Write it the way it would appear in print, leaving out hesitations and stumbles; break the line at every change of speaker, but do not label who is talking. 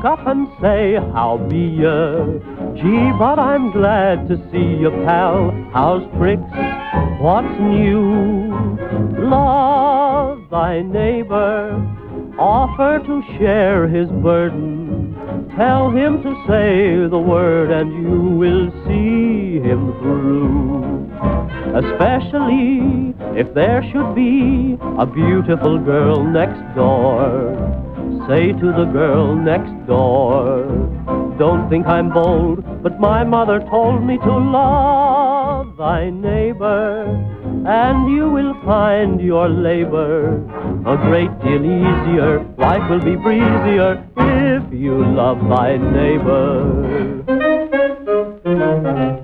up and say, how be ya? Gee, but I'm glad to see ya, pal. How's tricks? What's new? Love thy neighbor, offer to share his burden. Tell him to say the word and you will see him through. Especially if there should be a beautiful girl next door. Say to the girl next door, don't think I'm bold, but my mother told me to love thy neighbor, and you will find your labor a great deal easier. Life will be breezier if you love thy neighbor.